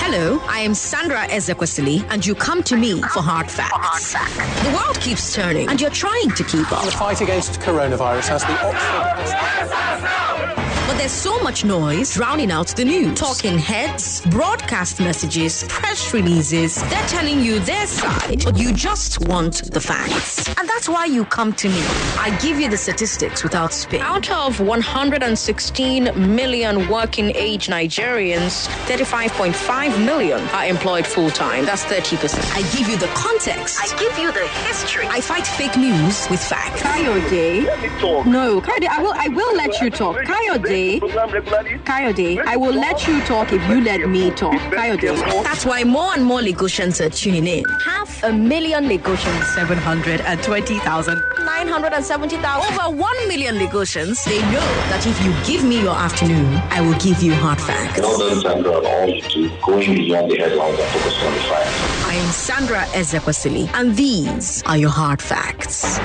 Hello, I am Sandra Ezekwesili, and you come to me for hard facts. The world keeps turning, and you're trying to keep up. The fight against coronavirus has the Oxford... But there's so much noise drowning out the news. Talking heads, broadcast messages, press releases. They're telling you their side, but you just want the facts. And that's why you come to me. I give you the statistics without spin. Out of 116 million working age Nigerians, 35.5 million are employed full-time. That's 30%. I give you the context. I give you the history. I fight fake news with facts. Kayode. Let me talk. No, Kayode, I will let you talk. Kayode, I will let you talk if you let me talk. Kayode. That's why more and more Lagosians are tuning in. 500,000 Lagosians. 720,000. 970,000. Over 1 million Lagosians. They know that if you give me your afternoon, I will give you hard facts. Well done, Sandra, on all you do, going beyond the headlines and focusing on the facts. I am Sandra Ezekwesili, and these are your hard facts.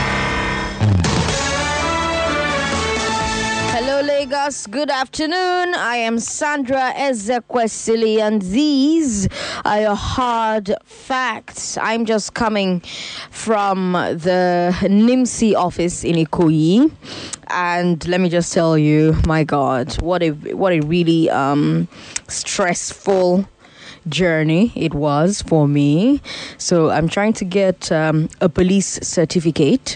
Hello, Lagos. Good afternoon. I am Sandra Ezekwesili, and these are your hard facts. I'm just coming from the NIMSI office in Ikoyi, and let me just tell you, my God, what a really stressful journey it was for me. So I'm trying to get a police certificate.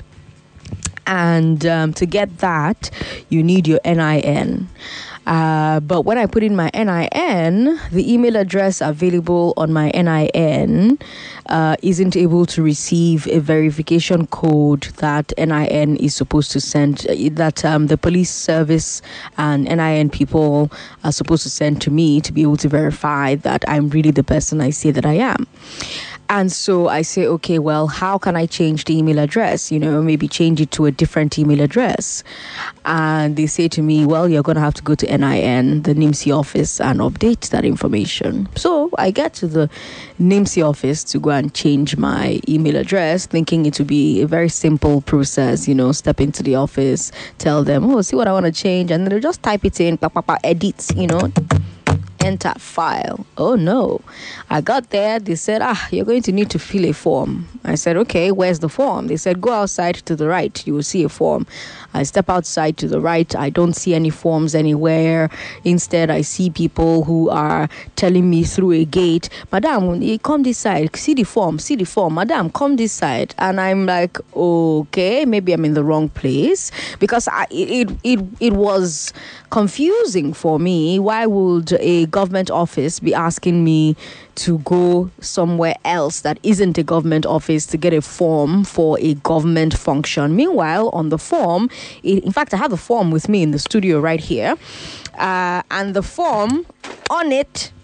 And to get that, you need your NIN. But when I put in my NIN, the email address available on my NIN isn't able to receive a verification code that NIN is supposed to send, that the police service and NIN people are supposed to send to me to be able to verify that I'm really the person I say that I am. And so I say, okay, well, how can I change the email address? Maybe change it to a different email address. And they say to me, well, you're going to have to go to NIN, the NIMSI office, and update that information. So I get to the NIMSI office to go and change my email address, thinking it would be a very simple process, step into the office, tell them, see what I want to change. And then they'll just type it in, edit, enter file. Oh no. I got there. They said, you're going to need to fill a form. I said, okay, where's the form? They said, go outside to the right. You will see a form. I step outside to the right. I don't see any forms anywhere. Instead, I see people who are telling me through a gate, Madam, come this side. See the form. Madam, come this side. And I'm like, okay, maybe I'm in the wrong place, because it was confusing for me. Why would a government office be asking me to go somewhere else that isn't a government office to get a form for a government function? Meanwhile, on the form, in fact, I have the form with me in the studio right here, and the form, on it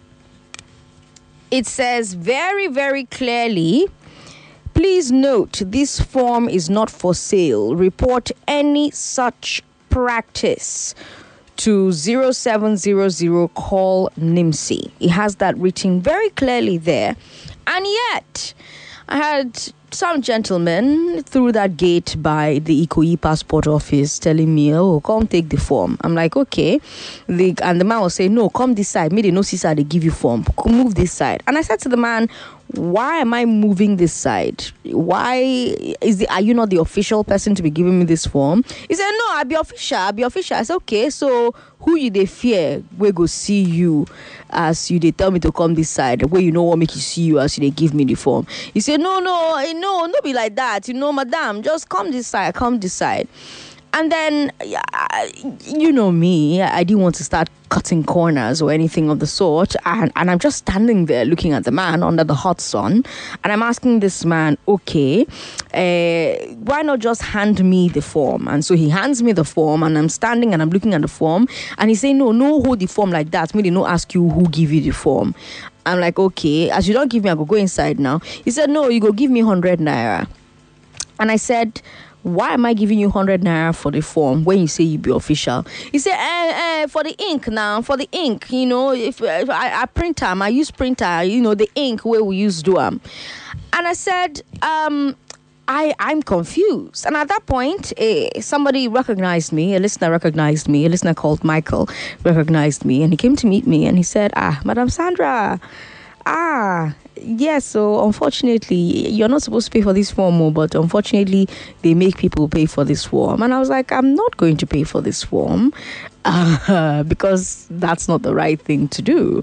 says very, very clearly, please note, this form is not for sale. Report any such practice to 0700, call NIMSI. It has that written very clearly there. And yet, I had some gentleman through that gate by the Ikoyi passport office telling me, come take the form. I'm like, okay. And the man was saying, no, come this side. Me, they know this side, they give you form. Move this side. And I said to the man, why am I moving this side? Why are you not the official person to be giving me this form? He said, no, I'll be official. I said, okay, so who you they fear? We go see you as you they tell me to come this side. Where you know what make you see you as you they give me the form. He said, no, be like that. Madam, just come this side. And then, you know me, I didn't want to start cutting corners or anything of the sort. And I'm just standing there looking at the man under the hot sun. And I'm asking this man, okay, why not just hand me the form? And so he hands me the form, and I'm standing and I'm looking at the form. And he's saying, no, hold the form like that. Me, they no ask you who give you the form. I'm like, okay, as you don't give me, I go inside now. He said, no, you go give me 100 naira. And I said, why am I giving you 100 naira for the form when you say you be official? He said, for the ink now, if I print them, I use printer, the ink where we use do them. And I said, I'm confused. And at that point, somebody recognized me, a listener recognized me, a listener called Michael recognized me, and he came to meet me and he said, Madam Sandra, yes, so unfortunately, you're not supposed to pay for this form, but unfortunately, they make people pay for this form. And I was like, I'm not going to pay for this form because that's not the right thing to do,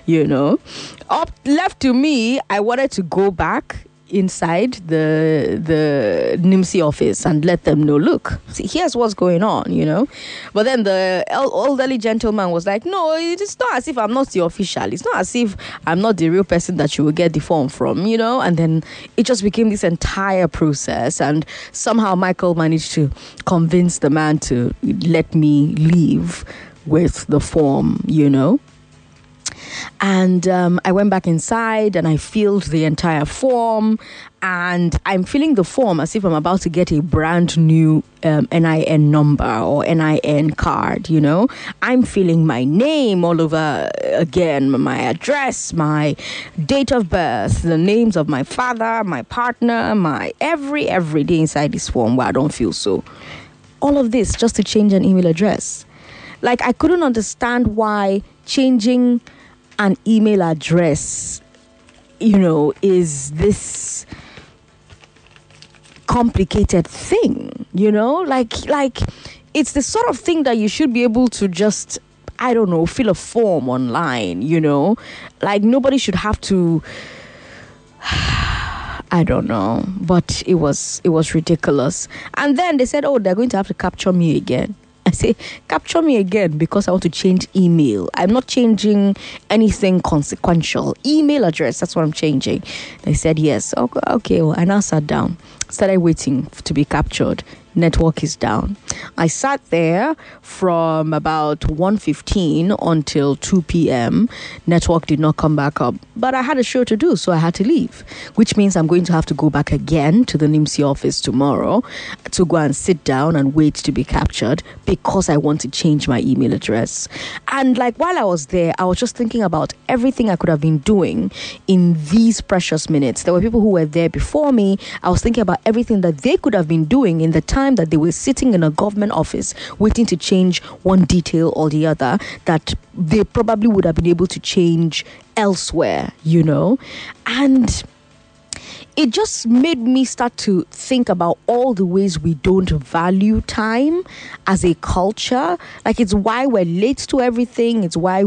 Left to me, I wanted to go back inside the NIMSI office and let them know, look, see, here's what's going on, But then the elderly gentleman was like, no, it's not as if I'm not the official. It's not as if I'm not the real person that you will get the form from, And then it just became this entire process. And somehow Michael managed to convince the man to let me leave with the form, And I went back inside and I filled the entire form, and I'm filling the form as if I'm about to get a brand new NIN number or NIN card, I'm filling my name all over again, my address, my date of birth, the names of my father, my partner, my every day inside this form where I don't feel so. All of this just to change an email address. Like, I couldn't understand why changing an email address, is this complicated thing, like it's the sort of thing that you should be able to just, I don't know, fill a form online, like nobody should have to, I don't know, but it was ridiculous. And then they said, oh, they're going to have to capture me again. I say, capture me again because I want to change email. I'm not changing anything consequential. Email address, that's what I'm changing. They said, yes. Okay, well, I now sat down, started waiting to be captured. Network is down. I sat there from about 1:15 until 2 p.m. Network did not come back up. But I had a show to do, so I had to leave, which means I'm going to have to go back again to the NIMSI office tomorrow to go and sit down and wait to be captured because I want to change my email address. And like while I was there, I was just thinking about everything I could have been doing in these precious minutes. There were people who were there before me. I was thinking about everything that they could have been doing in the time that they were sitting in a government office waiting to change one detail or the other that they probably would have been able to change elsewhere, And it just made me start to think about all the ways we don't value time as a culture. Like, it's why we're late to everything. It's why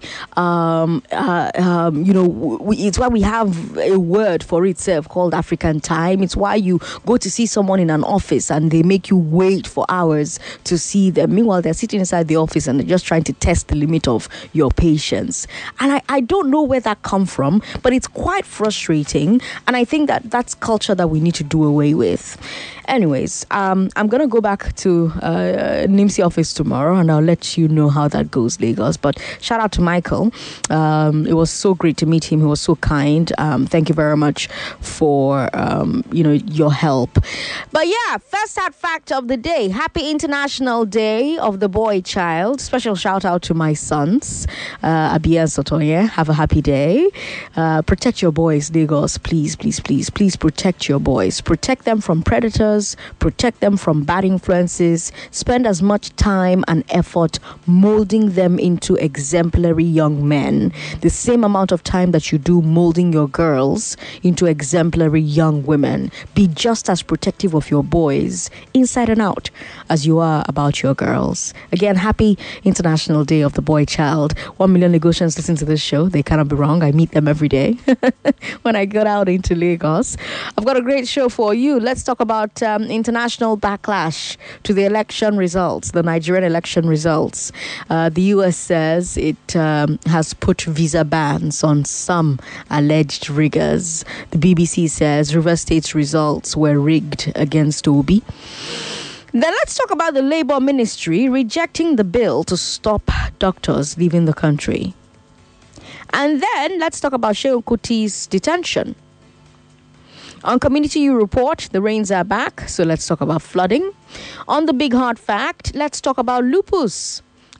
it's why we have a word for itself called African time. It's why you go to see someone in an office and they make you wait for hours to see them. Meanwhile, they're sitting inside the office and they're just trying to test the limit of your patience. And I don't know where that comes from, but it's quite frustrating. And I think that's culture that we need to do away with. Anyways, I'm going to go back to NIMSI office tomorrow and I'll let you know how that goes, Lagos. But shout out to Michael. It was so great to meet him. He was so kind. Thank you very much for, your help. But yeah, first hard fact of the day. Happy International Day of the Boy Child. Special shout out to my sons, Abia and Sotoye. Have a happy day. Protect your boys, Lagos. Please, please, please, please protect your boys. Protect them from predators. Protect them from bad influences. Spend as much time and effort molding them into exemplary young men. The same amount of time that you do molding your girls into exemplary young women. Be just as protective of your boys inside and out as you are about your girls. Again, happy International Day of the Boy Child. 1 million Lagosians listen to this show. They cannot be wrong. I meet them every day when I get out into Lagos. I've got a great show for you. Let's talk about international backlash to the election results, the Nigerian election results. The US says it has put visa bans on some alleged riggers. The BBC says River State's results were rigged against Obi. Then let's talk about the Labour Ministry rejecting the bill to stop doctors leaving the country. And then let's talk about Seun Kuti's detention. On Community U Report, the rains are back, so let's talk about flooding. On the Big Hard Fact, let's talk about lupus.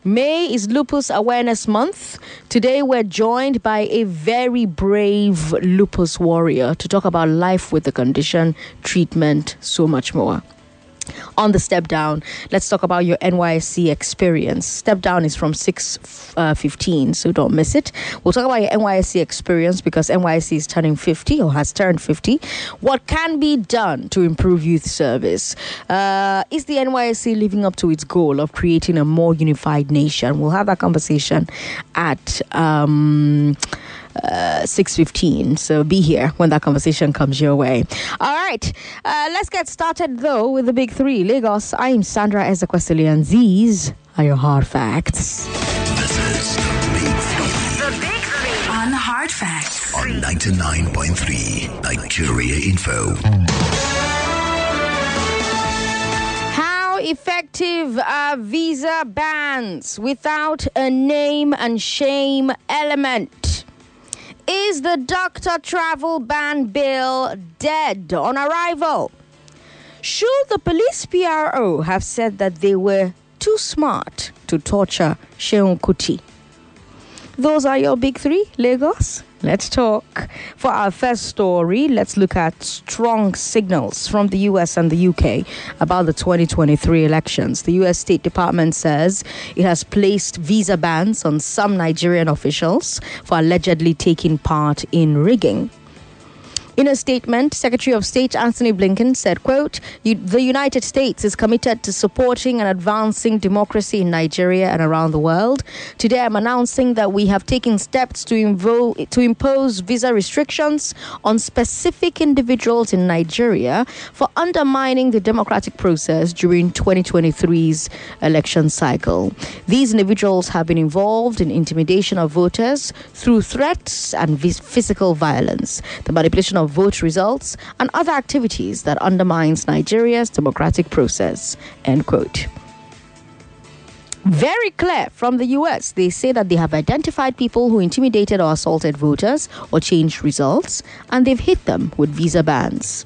May is Lupus Awareness Month. Today we're joined by a very brave lupus warrior to talk about life with the condition, treatment, so much more. On the step down, let's talk about your NYSC experience. Step down is from 6:15, so don't miss it. We'll talk about your NYSC experience because NYSC is turning 50 or has turned 50. What can be done to improve youth service? Is the NYSC living up to its goal of creating a more unified nation? We'll have that conversation at 6:15, so be here when that conversation comes your way. All right, let's get started though with the big three. Lagos, I'm Sandra Ezekwesili, and these are your hard facts. This is The Big Three on Hard Facts on 99.3 Nigeria Info. How effective are visa bans without a name and shame element? Is the doctor travel ban bill dead on arrival? Should the police PRO have said that they were too smart to torture Seun Kuti? Those are your big three, Lagos. Let's talk. For our first story, let's look at strong signals from the US and the UK about the 2023 elections. The US State Department says it has placed visa bans on some Nigerian officials for allegedly taking part in rigging. In a statement, Secretary of State Anthony Blinken said, quote, the United States is committed to supporting and advancing democracy in Nigeria and around the world. Today, I'm announcing that we have taken steps to impose visa restrictions on specific individuals in Nigeria for undermining the democratic process during 2023's election cycle. These individuals have been involved in intimidation of voters through threats and physical violence, the manipulation of vote results, and other activities that undermines Nigeria's democratic process, end quote. Very clear from the US. They say that they have identified people who intimidated or assaulted voters or changed results, and they've hit them with visa bans.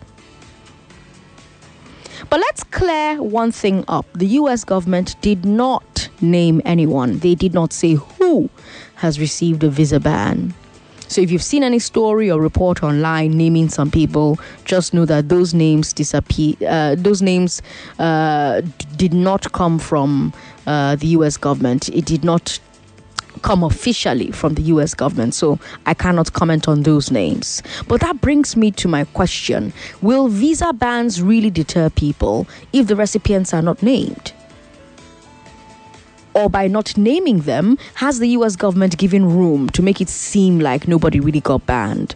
But let's clear one thing up. The US government did not name anyone. They did not say who has received a visa ban. So if you've seen any story or report online naming some people, just know that those names did not come from the US government. It did not come officially from the US government, so I cannot comment on those names. But that brings me to my question. Will visa bans really deter people if the recipients are not named? Or by not naming them, has the US government given room to make it seem like nobody really got banned?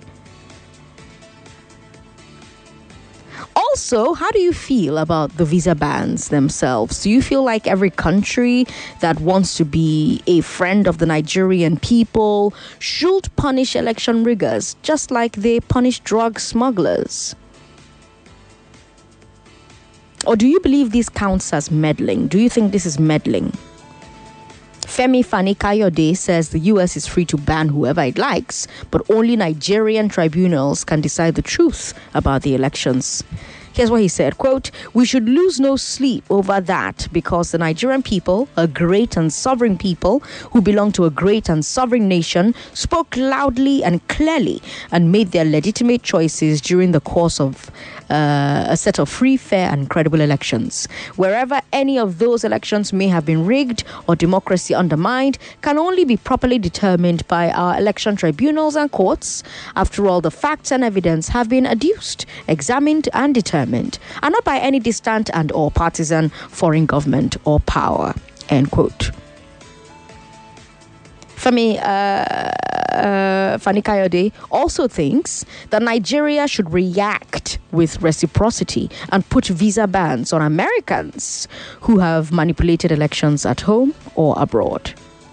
Also, how do you feel about the visa bans themselves? Do you feel like every country that wants to be a friend of the Nigerian people should punish election riggers just like they punish drug smugglers? Or do you believe this counts as meddling? Do you think this is meddling? Femi Fani-Kayode says the US is free to ban whoever it likes, but only Nigerian tribunals can decide the truth about the elections. Here's what he said, quote, we should lose no sleep over that because the Nigerian people, a great and sovereign people who belong to a great and sovereign nation, spoke loudly and clearly and made their legitimate choices during the course of a set of free, fair and credible elections. Wherever any of those elections may have been rigged or democracy undermined can only be properly determined by our election tribunals and courts. After all, the facts and evidence have been adduced, examined and determined, and not by any distant and or partisan foreign government or power, end quote. Fani-Kayode also thinks that Nigeria should react with reciprocity and put visa bans on Americans who have manipulated elections at home or abroad.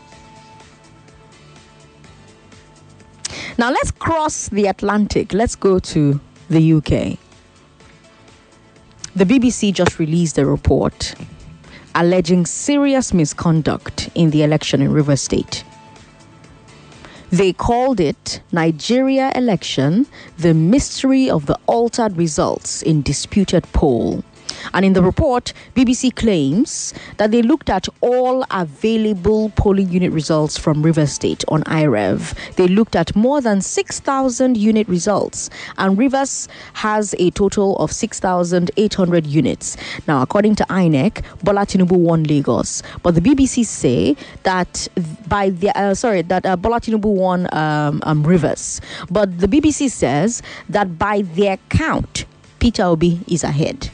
Now let's cross the Atlantic. Let's go to the UK. The BBC just released a report alleging serious misconduct in the election in Rivers State. They called it Nigeria election, the mystery of the altered results in disputed poll. And in the report, BBC claims that they looked at all available polling unit results from Rivers State on IREV. They looked at more than 6,000 unit results, and Rivers has a total of 6,800 units. Now, according to INEC, Bola Tinubu won Lagos, but the BBC say that Bola Tinubu won Rivers, but the BBC says that by their count, Peter Obi is ahead.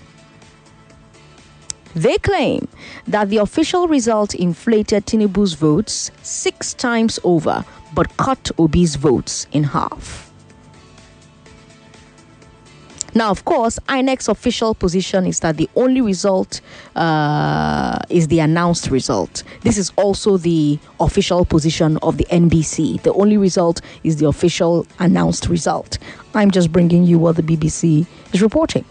They claim that the official result inflated Tinubu's votes 6 times over, but cut Obi's votes in half. Now, of course, INEC's official position is that the only result is the announced result. This is also the official position of the NBC. The only result is the official announced result. I'm just bringing you what the BBC is reporting.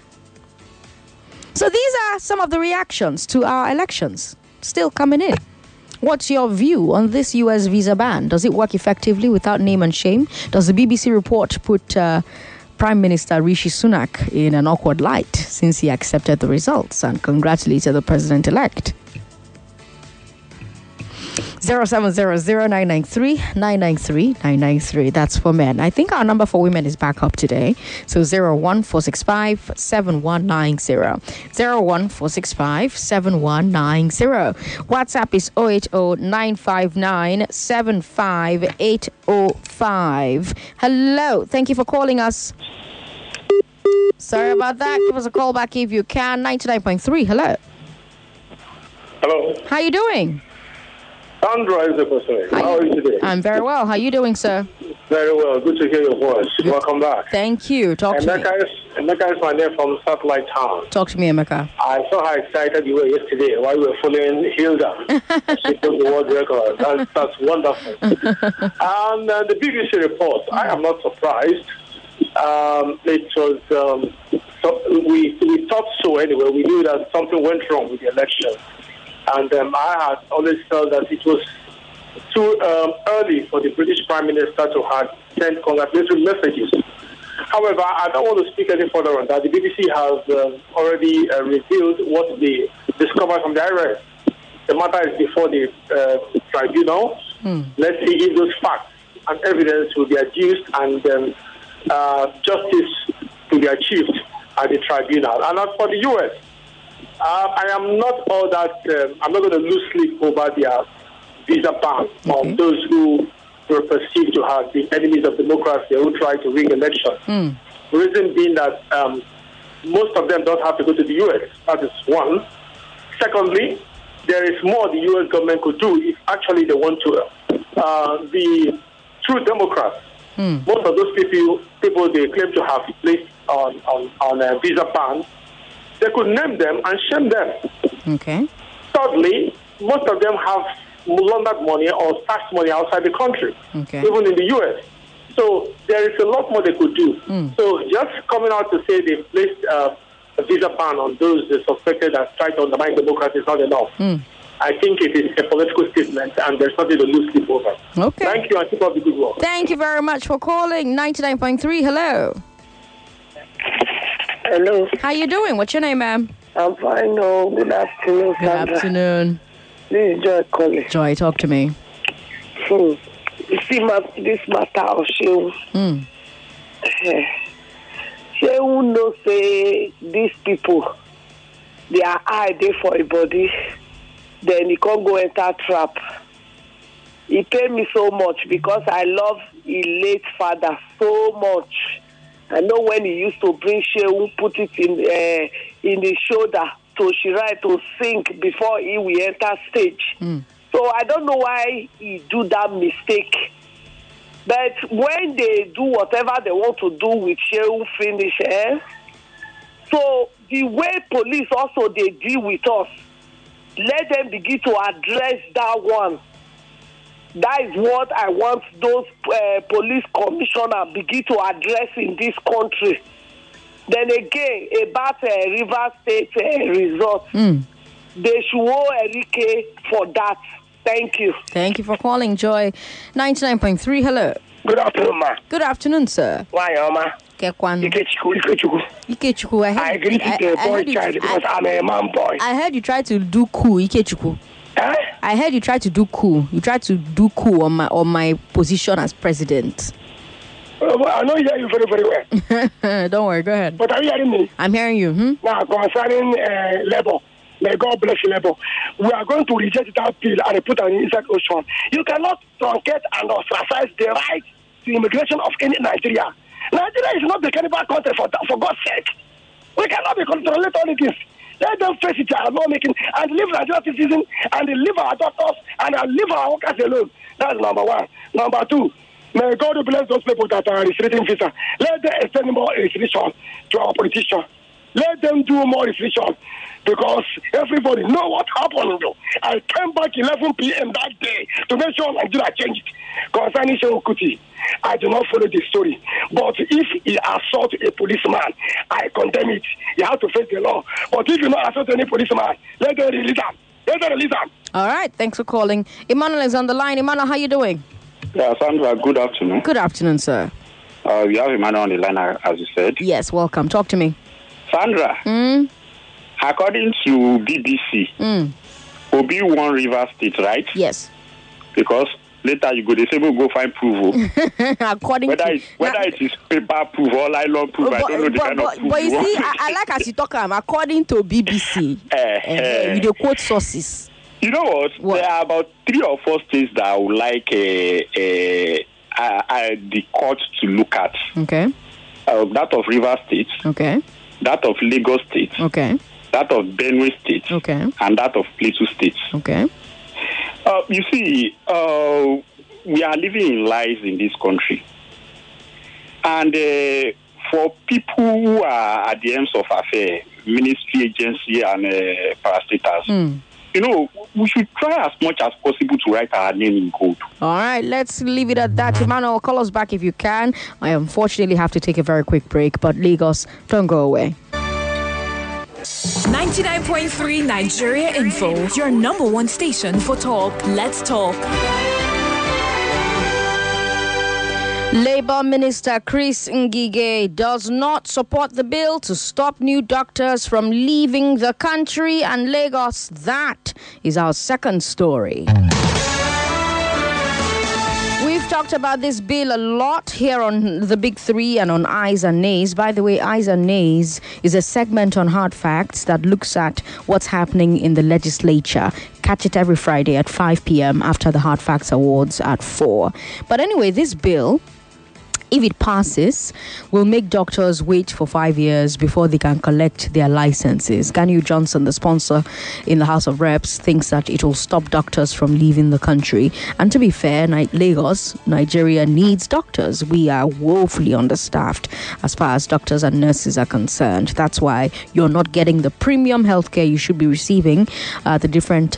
So these are some of the reactions to our elections still coming in. What's your view on this US visa ban? Does it work effectively without name and shame? Does the BBC report put Prime Minister Rishi Sunak in an awkward light since he accepted the results and congratulated the president-elect? 0700-993-993-993. That's for men. I think our number for women is back up today. So 01465-7190. 01465-7190. WhatsApp is 080-959-75805. Hello. Thank you for calling us. Sorry about that. Give us a call back if you can. 99.3. Hello. Hello. How you doing? Sandra is the person. How are you today? I'm very well. How are you doing, sir? Very well. Good to hear your voice. Good. Welcome back. Thank you. Talk to me. Emeka is my name from Satellite Town. Talk to me, Emeka. I saw how excited you were yesterday while you were following Hilda. She took the world record. That's wonderful. And the BBC report, I am not surprised. It was, we thought so anyway. We knew that something went wrong with the election. And I had always felt that it was too early for the British Prime Minister to have sent congratulatory messages. However, I don't want to speak any further on that. The BBC has already revealed what they discovered from the IRS. The matter is before the tribunal. Let's see if those facts and evidence will be adduced and justice to be achieved at the tribunal. And as for the US, I am not all that, I'm not going to lose sleep over their visa ban on those who were perceived to have been enemies of democracy who tried to rig elections. The reason being that most of them don't have to go to the U.S. That is one. Secondly, there is more the U.S. government could do if actually they want to. The true Democrats, most of those people they claim to have placed on a visa ban, they could name them and shame them. Okay. Thirdly, most of them have laundered money or stashed money outside the country, even in the U.S. So there is a lot more they could do. So just coming out to say they placed a visa ban on those suspected as trying to undermine democracy is not enough. I think it is a political statement and there's nothing to lose sleep over. Okay. Thank you and keep up the good work. Thank you very much for calling. 99.3, hello. Hello. How you doing? What's your name, ma'am? I'm fine. Oh, good afternoon, Good afternoon. This is Joy calling. Joy, talk to me. You see, this matter of Shehu. Shehu knows say these people, their eye dey for a body, then he can't go enter trap. He paid me so much because I love his late father so much. I know when he used to bring Shehu, put it in the shoulder to Shirai to sing before he will enter stage. So I don't know why he do that mistake. But when they do whatever they want to do with Shehu finish, so the way police also they deal with us, let them begin to address that one. That is what I want those police commissioners begin to address in this country. Then again, about Rivers State result, they should owe Erike for that. Thank you. Thank you for calling, Joy. 99.3, hello. Good afternoon, ma. Good afternoon, sir. Why, ma? Kekwan. Ikechukwu. I agree with the boy child because I'm a man boy. I heard you tried to do cool, Ikechukwu. Huh? I heard you tried to do cool. You tried to do cool on my position as president. Well, I know you hear you very, very well. Don't worry, go ahead. But are you hearing me? I'm hearing you. Now, concerning labor, may God bless labor. We are going to reject that bill and put an inside ocean. You cannot truncate and ostracize the right to immigration of any Nigeria. Nigeria is not the cannibal country, for God's sake. We cannot be controlling all this. Let them face it, our lawmaking, and leave Nigerian citizens, and leave our doctors, and leave our workers alone. That's number one. Number two, may God bless those people that are restricting visa. Let them extend more restriction to our politicians. Let them do more restriction, because everybody know what happened. I came back 11 p.m. that day to make sure Nigeria changed. Concerning Shehu Kuti, I do not follow the story. But if he assault a policeman, I condemn it. He has to face the law. But if you not assault any policeman, let them release him. Let them release him. All right, thanks for calling. Emmanuel is on the line. Emmanuel, how you doing? Yeah, Sandra, good afternoon. Good afternoon, sir. We have Emmanuel on the line, as you said. Yes, welcome. Talk to me. Sandra, according to BBC, Obi won Rivers State, right? Yes. Because later you go, they say, we'll go find proof. According whether to... whether it is paper proof or nylon proof, I don't know the kind of proof. But you see, I like as you talk, according to BBC, you do quote sources. You know what? There are about 3 or 4 states that I would like the court to look at. Okay. That of Rivers State. Okay. That of Lagos State. Okay. That of Benue State. Okay. And that of Plateau State. Okay. You see, we are living in lies in this country. And for people who are at the ends of affair, ministry, agency, and parastatals, you know, we should try as much as possible to write our name in gold. All right, let's leave it at that. Emmanuel, call us back if you can. I unfortunately have to take a very quick break, but Lagos, don't go away. 99.3 Nigeria Info, your number one station for talk. Let's talk. Labour Minister Chris Ngige does not support the bill to stop new doctors from leaving the country, and Lagos, that is our second story. We've talked about this bill a lot here on The Big Three and on Eyes and Nays. By the way, Eyes and Nays is a segment on hard facts that looks at what's happening in the legislature. Catch it every Friday at 5 p.m. after the Hard Facts Awards at 4. But anyway, this bill, if it passes, will make doctors wait for 5 years before they can collect their licenses. Ganyu Johnson, the sponsor in the House of Reps, thinks that it will stop doctors from leaving the country. And to be fair, Lagos, Nigeria needs doctors. We are woefully understaffed as far as doctors and nurses are concerned. That's why you're not getting the premium healthcare you should be receiving at the different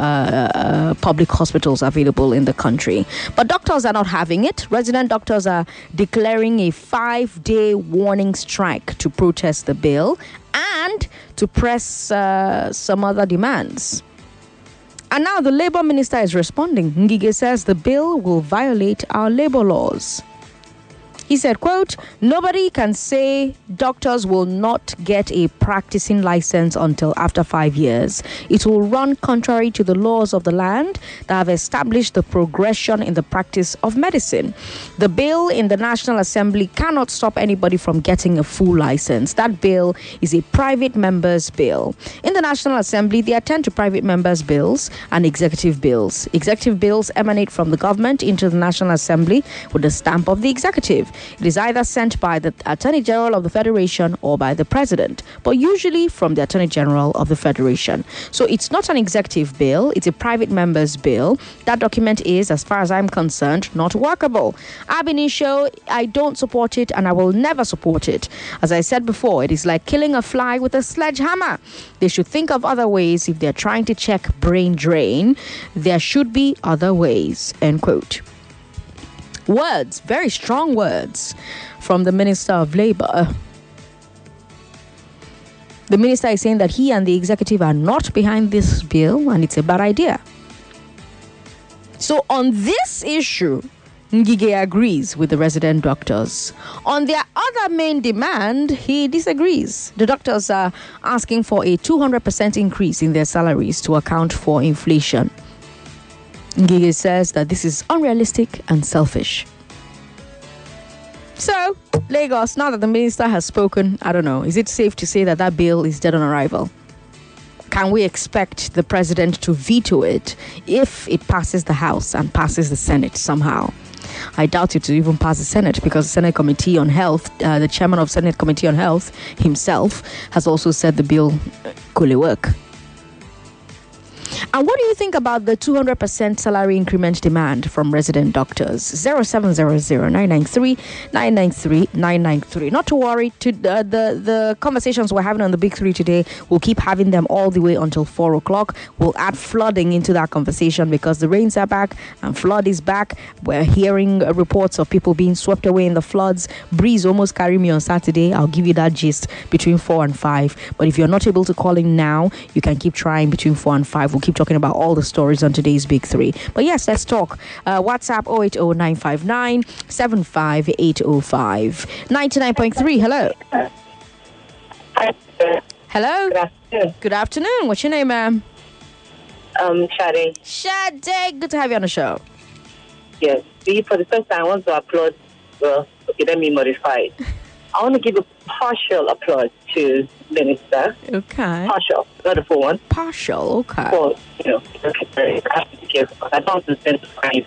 public hospitals available in the country. But doctors are not having it. Resident doctors are declaring a 5-day warning strike to protest the bill and to press some other demands. And now the Labour Minister is responding. Ngige says the bill will violate our labour laws. He said, quote, "Nobody can say doctors will not get a practicing license until after 5 years. It will run contrary to the laws of the land that have established the progression in the practice of medicine. The bill in the National Assembly cannot stop anybody from getting a full license. That bill is a private member's bill. In the National Assembly, they attend to private members' bills and executive bills. Executive bills emanate from the government into the National Assembly with the stamp of the executive. It is either sent by the Attorney General of the Federation or by the President, but usually from the Attorney General of the Federation. So it's not an executive bill, it's a private member's bill. That document is, as far as I'm concerned, not workable. Ab initio, I don't support it and I will never support it. As I said before, it is like killing a fly with a sledgehammer. They should think of other ways if they're trying to check brain drain. There should be other ways," end quote. Words, very strong words from the Minister of Labour. The minister is saying that he and the executive are not behind this bill and it's a bad idea. So on this issue, Ngige agrees with the resident doctors. On their other main demand, he disagrees. The doctors are asking for a 200% increase in their salaries to account for inflation. Ngige says that this is unrealistic and selfish. So, Lagos, now that the minister has spoken, I don't know, is it safe to say that that bill is dead on arrival? Can we expect the president to veto it if it passes the House and passes the Senate somehow? I doubt it to even pass the Senate because the Senate Committee on Health, the chairman of Senate Committee on Health himself has also said the bill could work. And what do you think about the 200% salary increment demand from resident doctors? 0700-993-993-993. Not to worry, the conversations we're having on the Big Three today, we'll keep having them all the way until 4 o'clock. We'll add flooding into that conversation because the rains are back and flood is back. We're hearing reports of people being swept away in the floods. Breeze almost carried me on Saturday. I'll give you that gist between 4 and 5. But if you're not able to call in now, you can keep trying between 4 and 5. We'll keep talking about all the stories on today's Big Three. But yes, let's talk. WhatsApp 080-959-75805. 99.3, hello. Hello. Good afternoon. Good afternoon. What's your name, ma'am? Shade. Shade, good to have you on the show. Yes. See, for the first time, I want to applaud, okay, let me modify it. I want to give a partial applause to Minister. Okay. Partial, not a full one. Partial, okay. For, I don't want to spend time.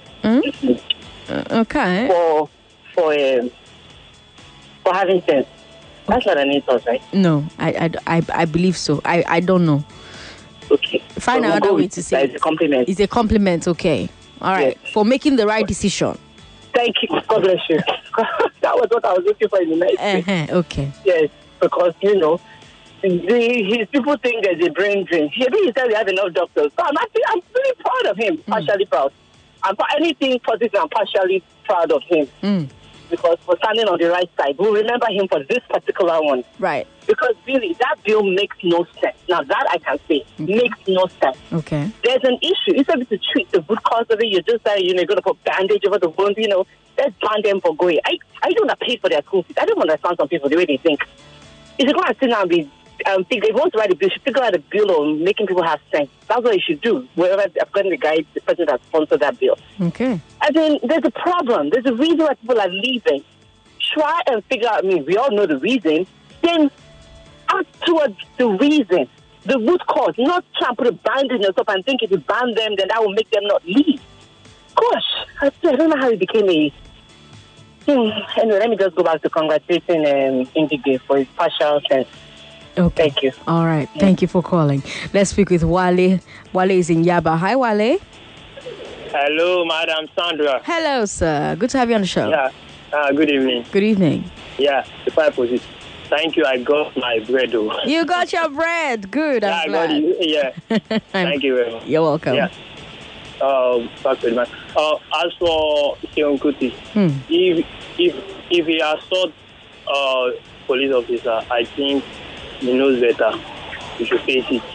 Okay. For having sense. That's not an insult, right? No, I believe so. I don't know. Okay. Find another way to say it. It's a compliment. It's a compliment, okay. All right. Yes. For making the right decision. Thank you. God bless you. That was what I was looking for in the night. Okay. Yes, because, his people think there's a brain drain. Maybe he said we have enough doctors. So I'm really proud of him, partially proud. And for anything positive, I'm partially proud of him. Because we're standing on the right side. We'll remember him for this particular one. Right. Because really, that bill makes no sense. Now, that I can say, makes no sense. Okay. There's an issue. Instead of to treat the root cause of it, you just say, you're going to put bandage over the wound, let's ban them for going. I don't want to pay for their school fees. I don't understand some people the way they think. If you're going to sit down and be, if they want to write a bill, you should figure out a bill on making people have sense. That's what you should do. Wherever I've gotten the person that sponsored that bill. Okay. And then there's a problem. There's a reason why people are leaving. Try and figure out, we all know the reason. Then act towards the reason, the root cause. Not try and put a band in yourself and think if you ban them, then that will make them not leave. Gosh, I don't know how it became a... Anyway, let me just go back to congratulating Ngige for his partial sense. Okay. Thank you. All right. Thank you for calling. Let's speak with Wale. Wale is in Yaba. Hi, Wale. Hello, Madam Sandra. Hello, sir. Good to have you on the show. Yeah. Good evening. Good evening. Yeah, if I put it. Thank you. I got my bread, though. You got your bread. Good. Yeah, I'm glad. I got it. Yeah. Thank you very much. You're welcome. Yeah. Back to the man. As for Seun Kuti, if he assault police officer, I think he knows better. He should face it.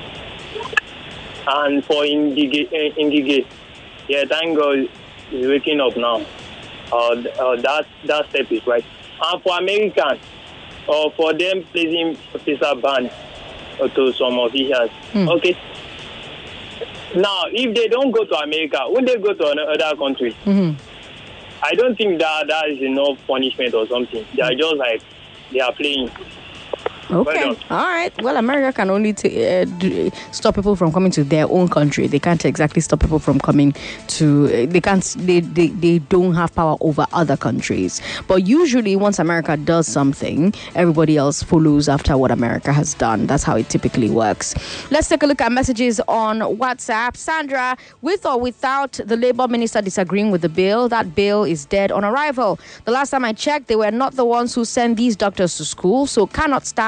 And for Ngige, yeah, thank God he's waking up now. That step is right. And for Americans, for them placing officer ban to some officials, okay. Now, if they don't go to America, when they go to another country, I don't think that is enough punishment or something. They are just like, they are playing. Okay. All right. Well, America can only stop people from coming to their own country. They can't exactly stop people from coming to. They can't. They don't have power over other countries. But usually, once America does something, everybody else follows after what America has done. That's how it typically works. Let's take a look at messages on WhatsApp. Sandra, with or without the Labour Minister disagreeing with the bill, that bill is dead on arrival. The last time I checked, they were not the ones who sent these doctors to school, so cannot stand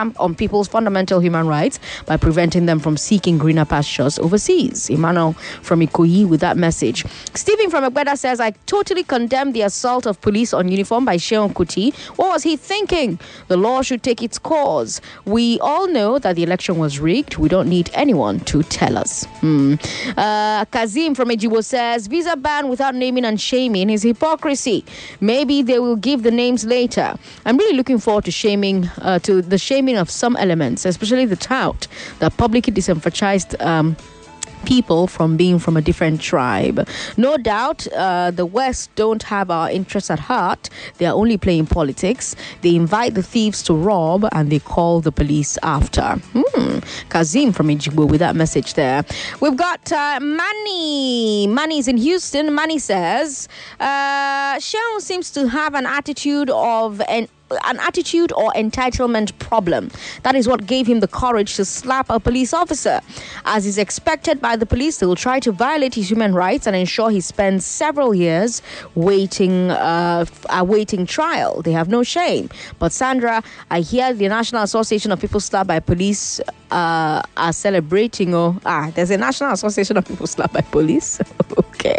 tramp on people's fundamental human rights by preventing them from seeking greener pastures overseas. Emmanuel from Ikoyi with that message. Stephen from Egbeda says, I totally condemn the assault of police on uniform by Sheon Kuti. What was he thinking? The law should take its course. We all know that the election was rigged. We don't need anyone to tell us. Kazim from Ejibo says, visa ban without naming and shaming is hypocrisy. Maybe they will give the names later. I'm really looking forward to the shaming of some elements, especially the tout that publicly disenfranchised people from being from a different tribe. No doubt the West don't have our interests at heart. They are only playing politics. They invite the thieves to rob and they call the police after. Kazim from Ijigbo with that message there. We've got Manny. Manny's in Houston. Manny says, Sharon seems to have an attitude or entitlement problem. That is what gave him the courage to slap a police officer. As is expected by the police, they will try to violate his human rights and ensure he spends several years awaiting trial. They have no shame. But Sandra, I hear the National Association of People Slapped by Police are celebrating. There's a National Association of People Slapped by Police. Okay.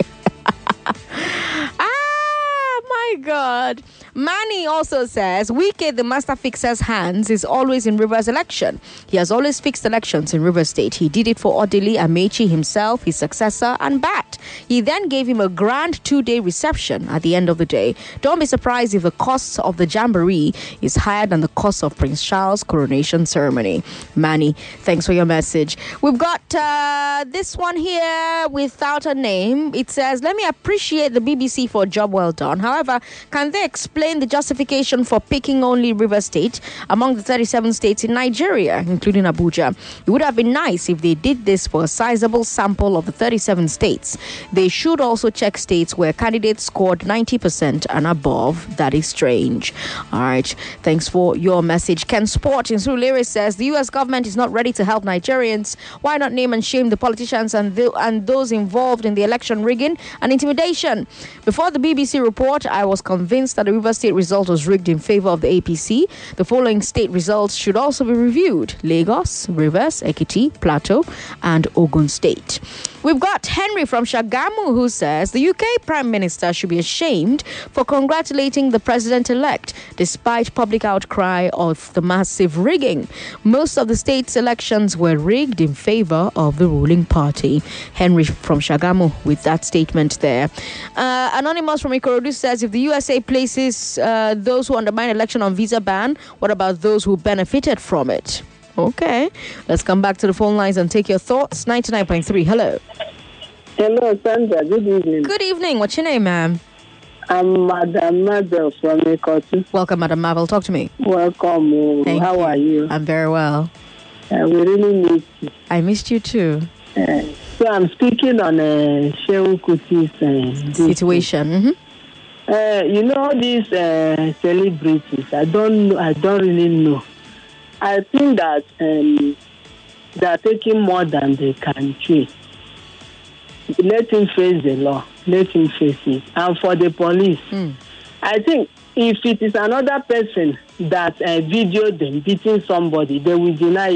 My God. Manny also says, Wike, the master fixer's hands, is always in Rivers' election. He has always fixed elections in Rivers State. He did it for Odili Amechi himself, his successor, and Bat. He then gave him a grand 2-day reception at the end of the day. Don't be surprised if the cost of the jamboree is higher than the cost of Prince Charles' coronation ceremony. Manny, thanks for your message. We've got this one here without a name. It says, let me appreciate the BBC for a job well done. However, can they explain the justification for picking only Rivers State among the 37 states in Nigeria, including Abuja? It would have been nice if they did this for a sizable sample of the 37 states. They should also check states where candidates scored 90% and above. That is strange. All right. Thanks for your message. Ken Sport in Surulere says, the U.S. government is not ready to help Nigerians. Why not name and shame the politicians and those involved in the election rigging and intimidation? Before the BBC report, I was convinced that the Rivers State result was rigged in favor of the APC. The following state results should also be reviewed: Lagos, Rivers, Ekiti, Plateau, and Ogun State. We've got Henry from Shagamu who says the UK Prime Minister should be ashamed for congratulating the president-elect despite public outcry of the massive rigging. Most of the state's elections were rigged in favor of the ruling party. Henry from Shagamu with that statement there. Anonymous from Ikorodu says, if the USA places those who undermine election on visa ban, what about those who benefited from it? Okay, let's come back to the phone lines and take your thoughts. 99.3, hello. Hello, Sandra. Good evening. Good evening. What's your name, ma'am? I'm Madam Mabel from Ikotu. Welcome, Madam Mabel. Talk to me. Welcome. How are you? I'm very well. We really missed you. I missed you too. So I'm speaking on Shehu Kuti's situation. You know, these celebrities, I don't really know. I think that they are taking more than they can chew. Let him face the law. Let him face it. And for the police, I think if it is another person that videoed them beating somebody, they will deny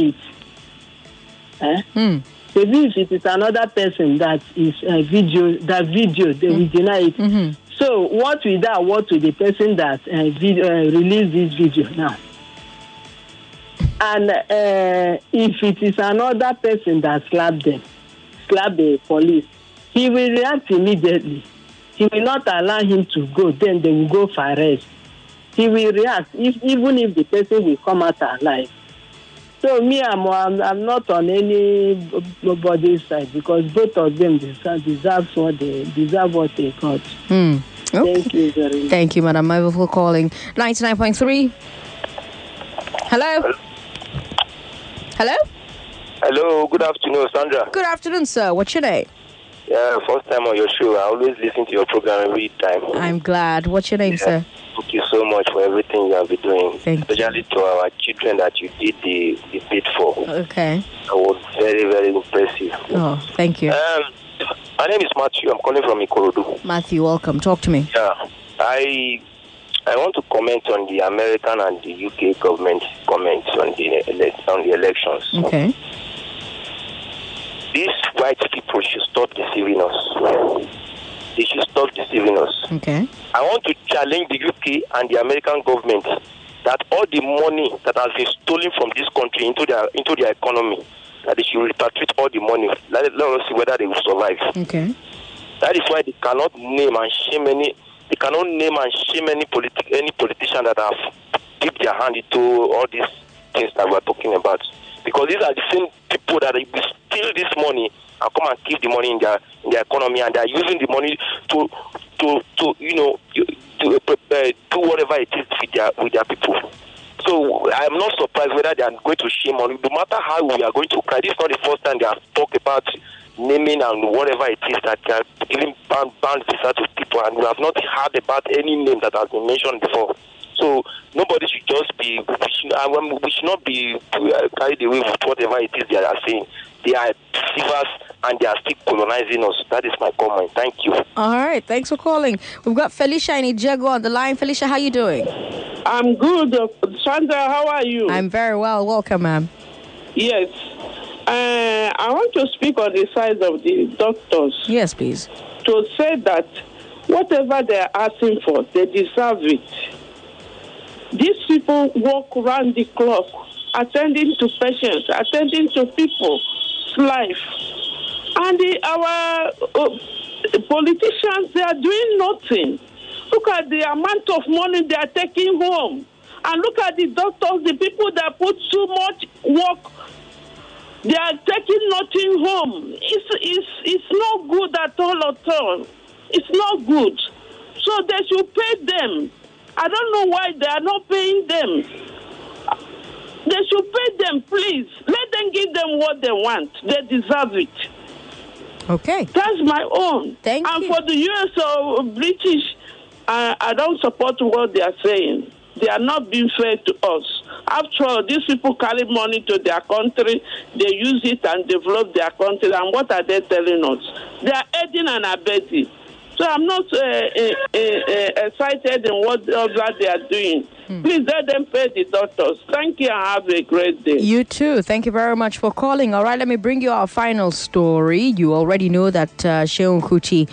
it. Maybe if it is another person that is video, they will deny it. So what will the person that released this video now? And if it is another person that slapped the police, he will react immediately. He will not allow him to go. Then they will go for arrest. He will react, even if the person will come out alive. So me, I'm not on anybody's side because both of them deserve what they got. Okay. Thank you very much. Thank you, Madam Mabel, for calling. 99.3. Hello. Hello? Hello, good afternoon, Sandra. Good afternoon, sir. What's your name? Yeah, first time on your show. I always listen to your program every time. I'm glad. What's your name, sir? Thank you so much for everything you have been doing. Especially to our children that you did the bid for. Okay. That was very, very impressive. Oh, thank you. My name is Matthew. I'm calling from Ikorodu. Matthew, welcome. Talk to me. Yeah. I I want to comment on the American and the UK government comments on the elections. Okay. These white people should stop deceiving us. They should stop deceiving us. Okay. I want to challenge the UK and the American government that all the money that has been stolen from this country into their economy, that they should repatriate all the money. Let us see whether they will survive. Okay. That is why they cannot name and shame any. They cannot name and shame any politician that have dipped their hand into all these things that we are talking about. Because these are the same people that will steal this money and come and keep the money in their economy, and they are using the money to do whatever it is with their people. So I am not surprised whether they are going to shame on it. No matter how we are going to cry, this is not the first time they have talked about naming and whatever it is that they are giving banned visa to people, and we have not heard about any name that has been mentioned before. So nobody should just be. We should not be carried away with whatever it is they are saying. They are deceivers and they are still colonizing us. That is my comment. Thank you. All right. Thanks for calling. We've got Felicia in Ijego on the line. Felicia, how you doing? I'm good. Sandra, how are you? I'm very well. Welcome, ma'am. Yes. I want to speak on the side of the doctors. Yes, please. To say that whatever they are asking for, they deserve it. These people walk around the clock, attending to patients, attending to people's life. And our politicians, they are doing nothing. Look at the amount of money they are taking home. And look at the doctors, the people that put too much work. They are taking nothing home. It's not good at all. It's not good. So they should pay them. I don't know why they are not paying them. They should pay them, please. Let them give them what they want. They deserve it. Okay. That's my own. Thank you. And for the US or British, I don't support what they are saying. They are not being fair to us. After all, these people carry money to their country, they use it and develop their country, and what are they telling us? They are aiding and abetting. So I'm not excited in what they are doing. Please let them pay the doctors. Thank you and have a great day. You too. Thank you very much for calling. All right, let me bring you our final story. You already know that Seun Kuti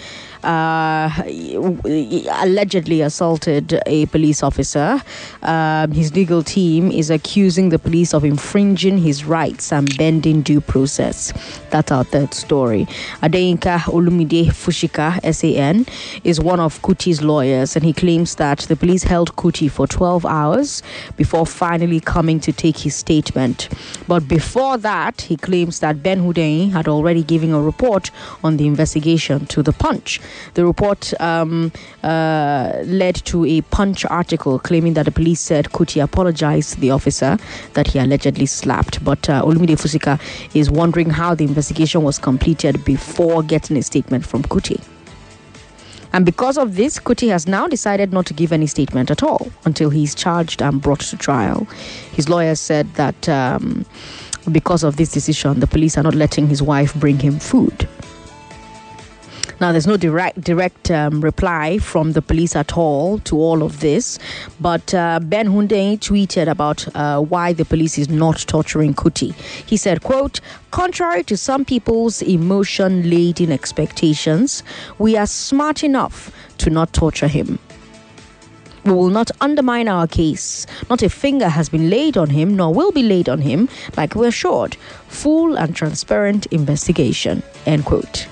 allegedly assaulted a police officer. His legal team is accusing the police of infringing his rights and bending due process. That's our third story. Adeyinka Olumide Fushika, SAN, is one of Kuti's lawyers, and he claims that the police held Kuti for 12 hours before finally coming to take his statement. But before that, he claims that Ben Hundeyin had already given a report on the investigation to the Punch. The report led to a Punch article claiming that the police said Kuti apologized to the officer that he allegedly slapped. But Olumide Fushika is wondering how the investigation was completed before getting a statement from Kuti. And because of this, Kuti has now decided not to give any statement at all until he's charged and brought to trial. His lawyer said that because of this decision, the police are not letting his wife bring him food. Now, there's no direct reply from the police at all to all of this, but Ben Hundeyin tweeted about why the police is not torturing Kuti. He said, quote, "Contrary to some people's emotion-laden expectations, we are smart enough to not torture him. We will not undermine our case. Not a finger has been laid on him, nor will be laid on him, like we're assured. Full and transparent investigation." End quote.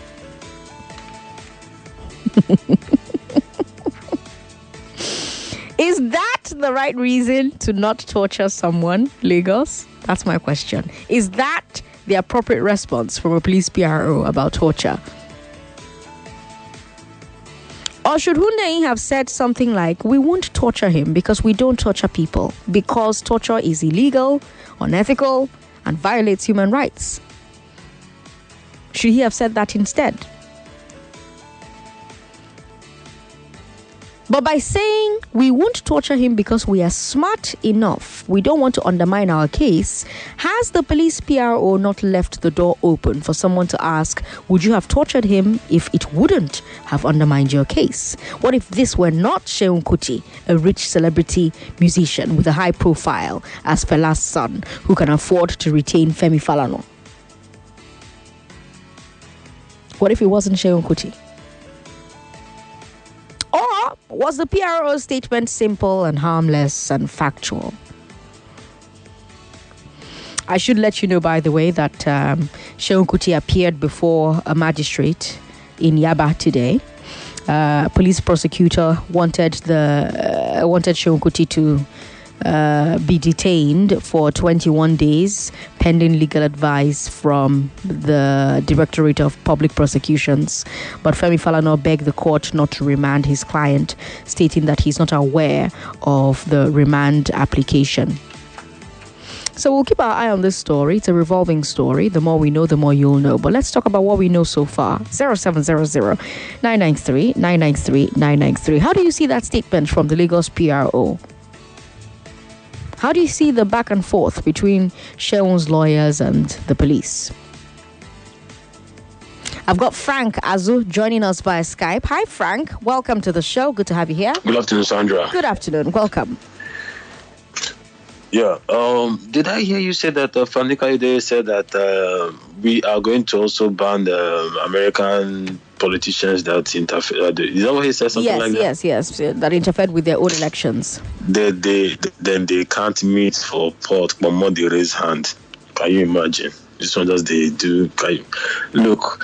Is that the right reason to not torture someone, Lagos? That's my question. Is that the appropriate response from a police PRO about torture? Or should Hundeyin have said something like, "We won't torture him because we don't torture people, because torture is illegal, unethical, and violates human rights"? Should he have said that instead? But by saying we won't torture him because we are smart enough, we don't want to undermine our case, has the police PRO not left the door open for someone to ask, would you have tortured him if it wouldn't have undermined your case? What if this were not Seun Kuti, a rich celebrity musician with a high profile as Fela's son, who can afford to retain Femi Falana? What if it wasn't Seun Kuti? Or was the PRO statement simple and harmless and factual? I should let you know, by the way, that Seun Kuti appeared before a magistrate in Yaba today. Police prosecutor wanted Seun Kuti to be detained for 21 days pending legal advice from the Directorate of Public Prosecutions. But Femi Falana begged the court not to remand his client, stating that he's not aware of the remand application. So we'll keep our eye on this story. It's a revolving story. The more we know, the more you'll know. But let's talk about what we know so far. 0700 993 993 993. How do you see that statement from the Lagos PRO? How do you see the back and forth between Seun's lawyers and the police? I've got Frank Azu joining us via Skype. Hi, Frank. Welcome to the show. Good to have you here. Good afternoon, Sandra. Good afternoon. Welcome. Yeah. Did I hear you say that Fani Kayode said that we are going to also ban the American politicians that interfere? Is that what he said? Something like that? Yes. That interfered with their own elections. Then they can't meet for pot, but more they raise hand. Can you imagine? This one just they do. Look,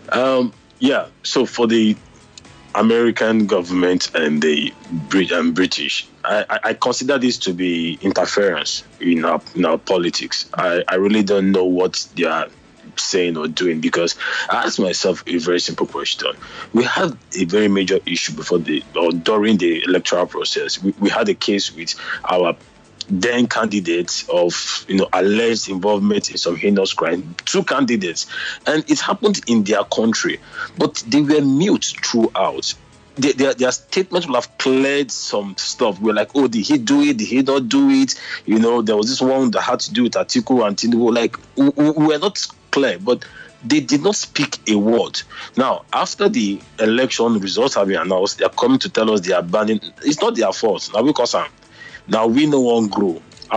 yeah. So for the American government and the British, I consider this to be interference in our politics. I really don't know what they are saying or doing, because I asked myself a very simple question. We had a very major issue during the electoral process. We had a case with our then candidates of alleged involvement in some heinous crime, 2 candidates, and it happened in their country, but they were mute throughout. Their statement will have cleared some stuff. We're like, oh, did he do it? Did he not do it? There was this one that had to do with Atiku and Tinubu. Like, we were not clear, but they did not speak a word. Now, after the election results have been announced, they are coming to tell us they are banning. It's not their fault. Now, because now we no one grow.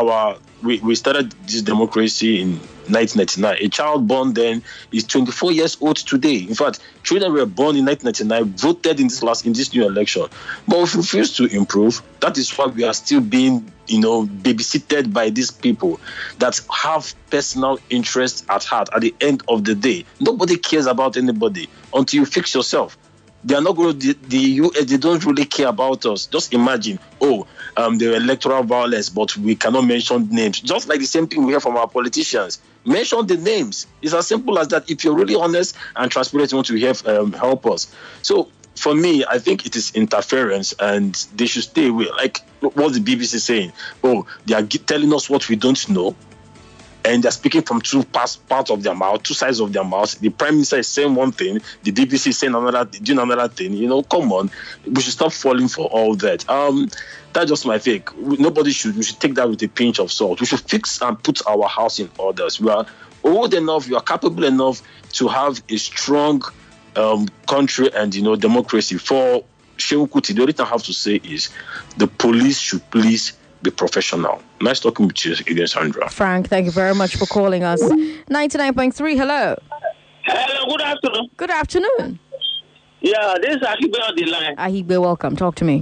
We started this democracy in 1999. A child born then is 24 years old today. In fact, children were born in 1999 voted in this new election, but we refuse to improve. That is why we are still being babysitted by these people that have personal interests at heart. At the end of the day, nobody cares about anybody until you fix yourself. They are not going to, the US, they don't really care about us. Just imagine, there are electoral violence, but we cannot mention names. Just like the same thing we hear from our politicians. Mention the names. It's as simple as that. If you're really honest and transparent, you want to help us. So for me, I think it is interference, and they should stay away. Like what's the BBC saying? They are telling us what we don't know. And they're speaking from 2 parts of their mouth, 2 sides of their mouth. The Prime Minister is saying one thing, the BBC is saying doing another thing. Come on. We should stop falling for all that. That's just my take. We should take that with a pinch of salt. We should fix and put our house in order. We are old enough, we are capable enough to have a strong country and, democracy. For Seun Kuti, the only thing I have to say is the police should please be professional. Nice talking with you again, Sandra. Frank, thank you very much for calling us. 99.3, hello. Hello, good afternoon. Good afternoon. Yeah, this is Ahigbe on the line. Ahigbe, welcome. Talk to me.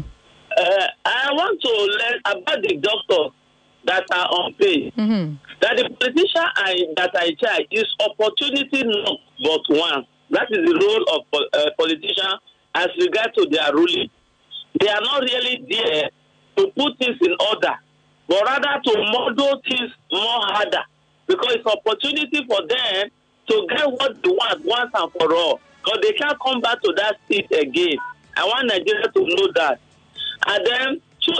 I want to learn about the doctors that are on pay. Mm-hmm. That the politician that I charge is opportunity not but one. That is the role of politicians as regard to their ruling. They are not really there to put things in order, but rather to model things more harder, because it's opportunity for them to get what they want once and for all, because they can't come back to that seat again. I want Nigeria to know that. And then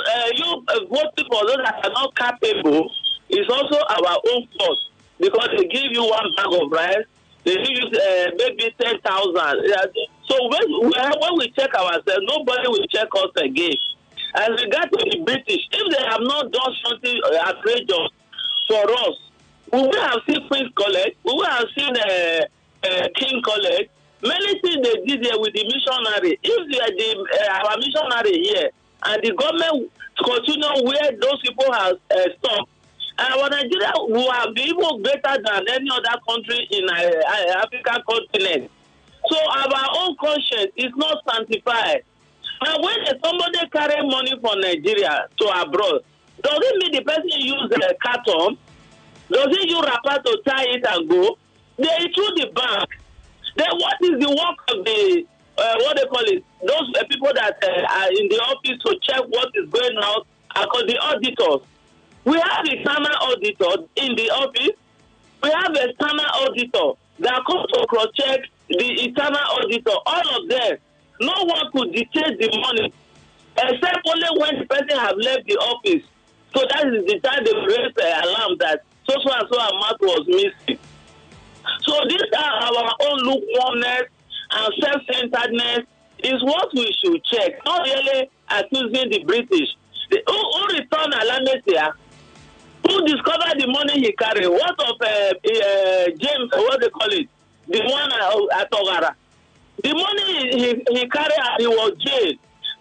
voting for those that are not capable is also our own fault, because they give you 1 bag of rice, they give you maybe 10,000. So So when we check ourselves, nobody will check us again. As regards to the British, if they have not done something outrageous for us, we will have seen Queen's College, we will have seen King College. Many things they did there with the missionary. If they are our missionary here, and the government continue where those people have stopped, our Nigeria will have been even better than any other country in African continent. So our own conscience is not sanctified. And when somebody carry money from Nigeria to abroad, does it mean the person use a carton? Does he use wrapper to tie it and go? They through the bank. Then what is the work of the what they call it? Those people that are in the office to check what is going on, are called the auditors. We have external auditors in the office. We have external auditor that comes to cross-check the internal auditor. All of them, no one could dictate the money except only when the person have left the office. So that is the time they raise the alarm that so and so amount was missing. So these are our own lukewarmness and self-centeredness is what we should check, not really accusing the British. Who returned Alamesia? Who discovered the money he carried? What of James, what they call it? The one at Ogara. The money he carried and he was jailed.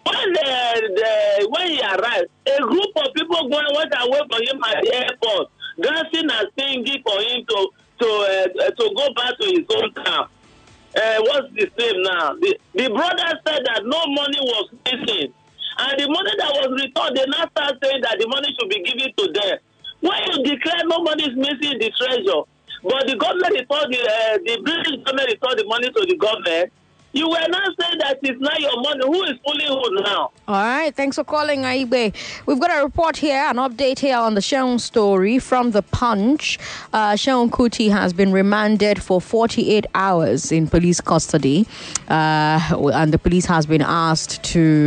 When he arrived, a group of people went away from him at the airport, dancing and singing for him to go back to his hometown. What's the name now? The brother said that no money was missing. And the money that was returned, they now start saying that the money should be given to them. When you declare no money is missing in the treasure, but the government returned the British government returned the money to the government, you were not saying that it's not your money. Who is fooling who now? All right. Thanks for calling, Aibe. We've got a report here, an update here on the Seun story from The Punch. Seun Kuti has been remanded for 48 hours in police custody. And the police has been asked to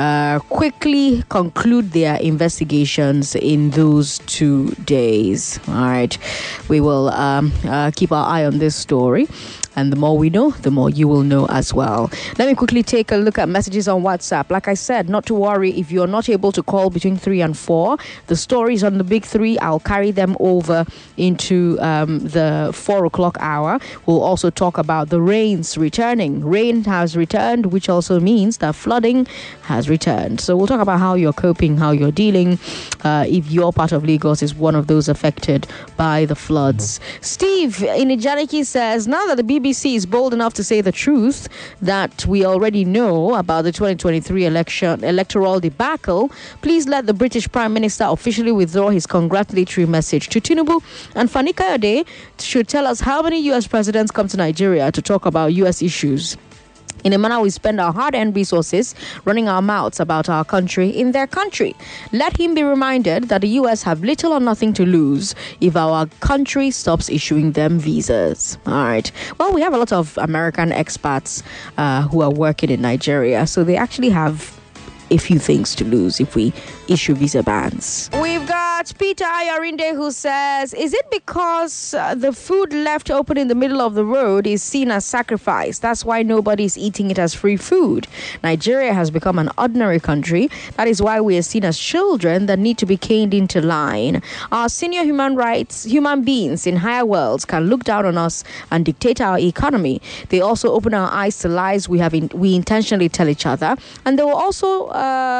quickly conclude their investigations in those 2 days. All right. We will keep our eye on this story. And the more we know, the more you will know as well. Let me quickly take a look at messages on WhatsApp. Like I said, not to worry if you're not able to call between 3 and 4. The stories on the big 3, I'll carry them over into the 4 o'clock hour. We'll also talk about the rains returning. Rain has returned, which also means that flooding has returned. So we'll talk about how you're coping, how you're dealing, if your part of Lagos is one of those affected by the floods. Steve in Ijaniki says, now that the BBC is bold enough to say the truth that we already know about the 2023 electoral debacle, please let the British Prime Minister officially withdraw his congratulatory message to Tinubu. And Fani Kayode should tell us how many U.S. presidents come to Nigeria to talk about U.S. issues. In a manner, we spend our hard-earned resources running our mouths about our country in their country. Let him be reminded that the U.S. have little or nothing to lose if our country stops issuing them visas. All right. Well, we have a lot of American expats who are working in Nigeria, so they actually have a few things to lose if we issue visa bans. We've got Peter Ayarinde who says, is it because the food left open in the middle of the road is seen as sacrifice? That's why nobody's eating it as free food. Nigeria has become an ordinary country. That is why we are seen as children that need to be caned into line. Our senior human beings in higher worlds can look down on us and dictate our economy. They also open our eyes to lies we intentionally tell each other, and they will also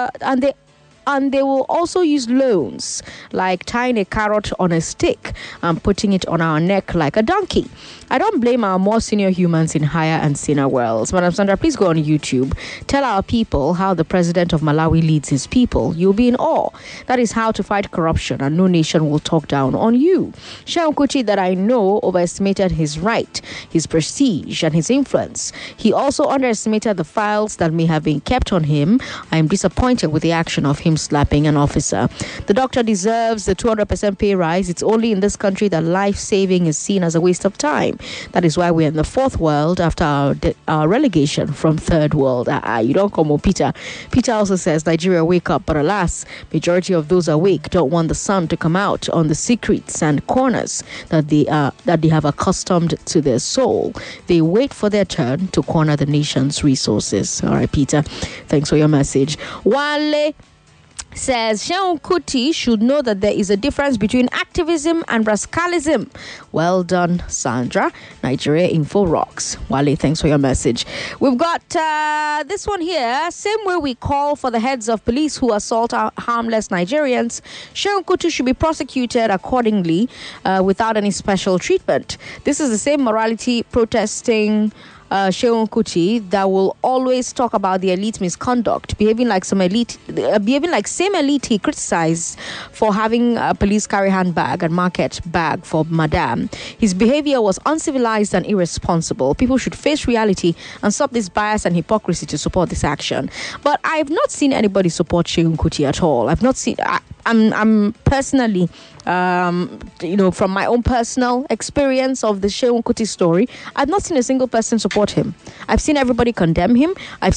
and they will also use loans, like tying a carrot on a stick and putting it on our neck like a donkey. I don't blame our more senior humans in higher and senior worlds. Madam Sandra, please go on YouTube. Tell our people how the president of Malawi leads his people. You'll be in awe. That is how to fight corruption, and no nation will talk down on you. Seun Kuti, that I know, overestimated his right, his prestige, and his influence. He also underestimated the files that may have been kept on him. I am disappointed with the action of him slapping an officer. The doctor deserves the 200% pay rise. It's only in this country that life-saving is seen as a waste of time. That is why we're in the fourth world after our relegation from third world. You don't come on, Peter. Peter also says, Nigeria, wake up. But alas, majority of those awake don't want the sun to come out on the secrets and corners that they have accustomed to their soul. They wait for their turn to corner the nation's resources. All right, Peter, thanks for your message. Wale says Seun Kuti should know that there is a difference between activism and rascalism. Well done, Sandra. Nigeria Info rocks. Wale, thanks for your message. We've got this one here. Same way we call for the heads of police who assault our harmless Nigerians, Seun Kuti should be prosecuted accordingly without any special treatment. This is the same morality protesting Seun Kuti that will always talk about the elite misconduct, behaving like same elite he criticized for having a police carry handbag and market bag for Madame. His behavior was uncivilized and irresponsible. People should face reality and stop this bias and hypocrisy to support this action. But I've not seen anybody support Seun Kuti at all. I've not seen. I'm personally, from my own personal experience of the Seun Kuti story, I've not seen a single person support him. I've seen everybody condemn him. I've